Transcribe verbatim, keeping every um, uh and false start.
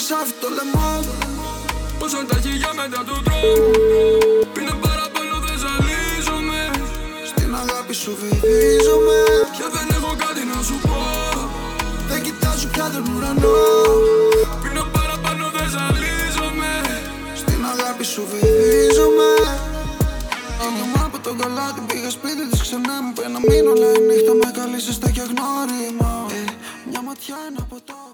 χρυσάφι το λαιμό μου. Πόσο τα χιλιά μετά του δρόμου. Πίνε παραπάνω δεν ζαλίζομαι. Στην αγάπη σου βυθίζομαι. Και δεν έχω κάτι να σου πω. Δεν κοιτάζω πια τον ουρανό. Πίνε παραπάνω δεν ζαλίζομαι. Στην αγάπη σου βυθίζομαι. Ήρθαμε από τον καλάτι, πήγα σπίτι της ξανά μου. Πένα μείνω, λέει νύχτα με καλήσεις στα και γνώριμα. ε, Μια ματιά, ένα ποτό.